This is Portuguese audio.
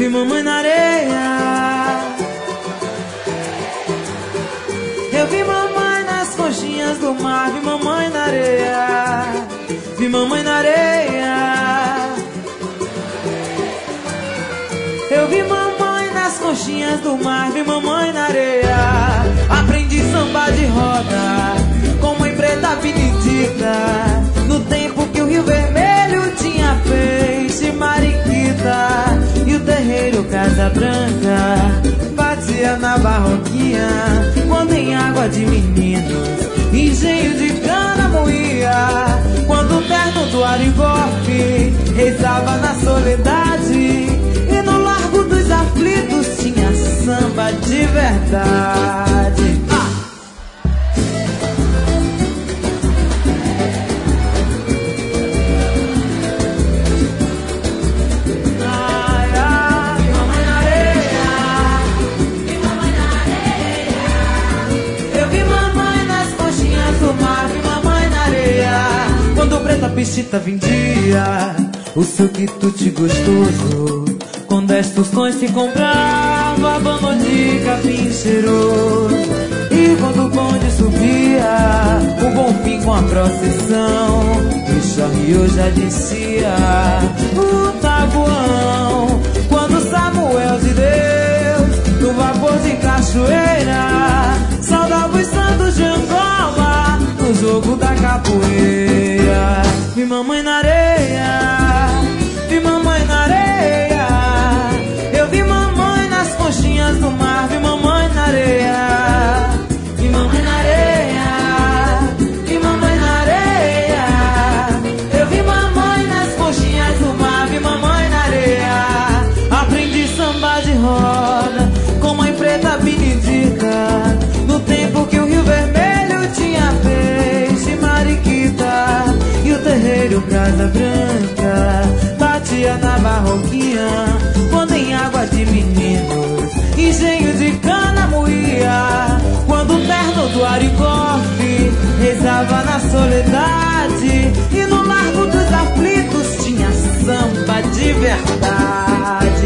vi mamãe na areia. Eu vi mamãe nas conchinhas do mar, vi mamãe na areia. Vi mamãe na areia. Eu vi mamãe nas conchinhas do mar, vi mamãe na areia. Aprendi samba de roda com mãe preta benedita, no tempo que o Rio Vermelho tinha peixe, mariquita, e o terreiro Casa Branca batia na barroquinha quando em água de meninos engenho de cana moía. Quando o terno do Arigofe rezava na soledade, e no Largo dos Aflitos tinha samba de verdade. Preta pichita vendia o seu quitute gostoso, com 10 tostões se comprava bamba de capim cheiroso. E quando o bonde subia, o Bonfim com a procissão, o Charriot já descia o tabuão. Quando Samuel de Deus, no vapor de cachoeira, saudava os santos de Angola no jogo da capoeira. Vi mamãe na areia, vi mamãe na areia. Eu vi mamãe nas conchinhas do mar, vi mamãe na areia. Vi mamãe na areia, vi mamãe na areia. Eu vi mamãe nas conchinhas do mar, vi mamãe na areia. Aprendi samba de roda com mãe preta benedita, no tempo que o Rio Vermelho tinha peixe, mariquita, e o terreiro Casa Branca batia na barroquinha quando em água de meninos engenho de cana moía. Quando o terno do Arigofe rezava na soledade, e no Largo dos Aflitos tinha samba de verdade.